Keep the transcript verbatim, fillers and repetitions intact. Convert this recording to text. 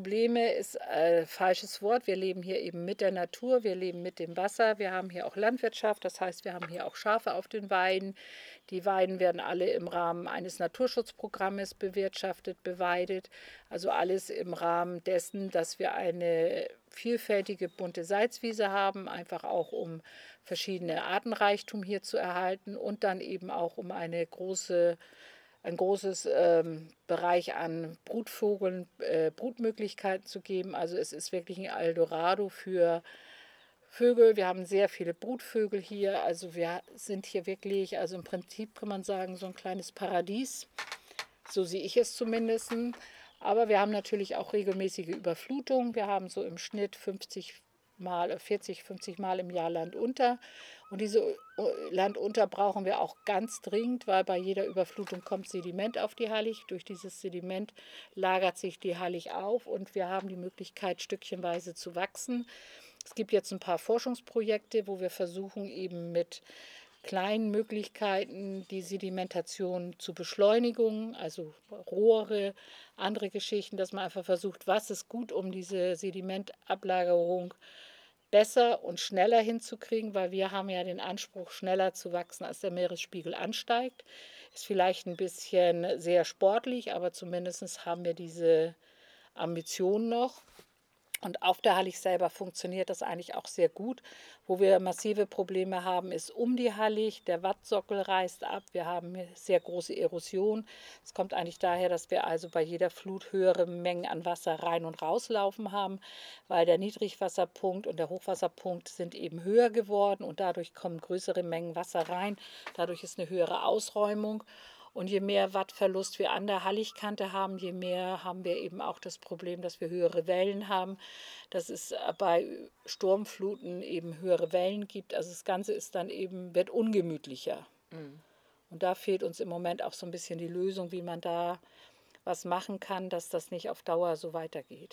Probleme ist äh, falsches Wort. Wir leben hier eben mit der Natur, wir leben mit dem Wasser, wir haben hier auch Landwirtschaft, das heißt, wir haben hier auch Schafe auf den Weiden. Die Weiden werden alle im Rahmen eines Naturschutzprogrammes bewirtschaftet, beweidet. Also alles im Rahmen dessen, dass wir eine vielfältige bunte Salzwiese haben, einfach auch um verschiedene Artenreichtum hier zu erhalten und dann eben auch um eine große ein großes ähm, Bereich an Brutvogeln, äh, Brutmöglichkeiten zu geben. Also es ist wirklich ein Eldorado für Vögel. Wir haben sehr viele Brutvögel hier. Also wir sind hier wirklich, also im Prinzip kann man sagen, so ein kleines Paradies. So sehe ich es zumindest. Aber wir haben natürlich auch regelmäßige Überflutungen. Wir haben so im Schnitt fünfzig Mal, vierzig, fünfzig Mal im Jahr Land unter. Und diese äh, Land unter brauchen wir auch ganz dringend, weil bei jeder Überflutung kommt Sediment auf die Hallig. Durch dieses Sediment lagert sich die Hallig auf und wir haben die Möglichkeit, stückchenweise zu wachsen. Es gibt jetzt ein paar Forschungsprojekte, wo wir versuchen, eben mit kleinen Möglichkeiten die Sedimentation zu beschleunigen, also Rohre, andere Geschichten, dass man einfach versucht, was ist gut, um diese Sedimentablagerung besser und schneller hinzukriegen, weil wir haben ja den Anspruch, schneller zu wachsen, als der Meeresspiegel ansteigt. Ist vielleicht ein bisschen sehr sportlich, aber zumindest haben wir diese Ambition noch. Und auf der Hallig selber funktioniert das eigentlich auch sehr gut. Wo wir massive Probleme haben, ist um die Hallig. Der Wattsockel reißt ab. Wir haben sehr große Erosion. Es kommt eigentlich daher, dass wir also bei jeder Flut höhere Mengen an Wasser rein und rauslaufen haben, weil der Niedrigwasserpunkt und der Hochwasserpunkt sind eben höher geworden und dadurch kommen größere Mengen Wasser rein. Dadurch ist eine höhere Ausräumung. Und je mehr Wattverlust wir an der Halligkante haben, je mehr haben wir eben auch das Problem, dass wir höhere Wellen haben, dass es bei Sturmfluten eben höhere Wellen gibt. Also das Ganze ist dann eben, wird ungemütlicher. Mhm. Und da fehlt uns im Moment auch so ein bisschen die Lösung, wie man da was machen kann, dass das nicht auf Dauer so weitergeht.